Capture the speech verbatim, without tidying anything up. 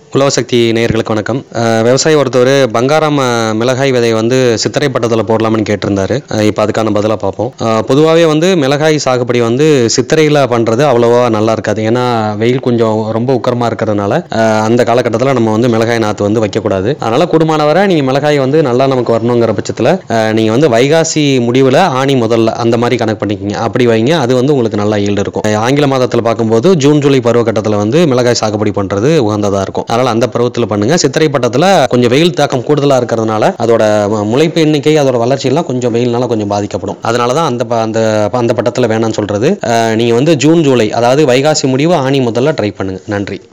உழவசக்தி நேயர்களுக்கு வணக்கம். அஹ் விவசாயி ஒருத்தர் பங்காரம் அஹ், மிளகாய் விதையை வந்து சித்திரை பட்டத்தில் போடலாம்னு கேட்டிருந்தாரு. அஹ் இப்போ அதுக்கான பதிலாக பார்ப்போம். பொதுவாகவே வந்து மிளகாய் சாகுபடி வந்து சித்திரையில் பண்ணுறது அவ்வளோவா நல்லா இருக்காது. ஏன்னா வெயில் கொஞ்சம் ரொம்ப உக்கரமாக இருக்கிறதுனால அஹ், அந்த காலகட்டத்தில் நம்ம வந்து மிளகாய் நாற்று வந்து வைக்கக்கூடாது. அதனால் கூடுமானவரை நீங்கள் மிளகாய் வந்து நல்லா நமக்கு வரணுங்கிற பட்சத்தில் நீங்கள் வந்து வைகாசி முடிவில் ஆணி முதல்ல அந்த மாதிரி கணக்கு பண்ணிக்கிங்க. அப்படி வைங்க, அது வந்து உங்களுக்கு நல்லா ஈல்டு இருக்கும். அஹ், ஆங்கில மாதத்தில் பார்க்கும்போது ஜூன் ஜூலை பருவகட்டத்தில் வந்து மிளகாய் சாகுபடி பண்ணுறது உகந்ததாக இருக்கும். அதனால அந்த பருவத்தில் பண்ணுங்க. சித்திரை பட்டத்தில் கொஞ்சம் வெயில் தாக்கம் கூடுதலாக இருக்கிறதுனால அதோட முளைப்பு எண்ணிக்கை அதோட வளர்ச்சி எல்லாம் கொஞ்சம் வெயில்னால கொஞ்சம் பாதிக்கப்படும். அதனால தான் அந்த அந்த அந்த பட்டத்தில் வேணாம்னு சொல்றது. நீங்க வந்து ஜூன் ஜூலை அதாவது வைகாசி முடிவு ஆணி முதல்ல ட்ரை பண்ணுங்க. நன்றி.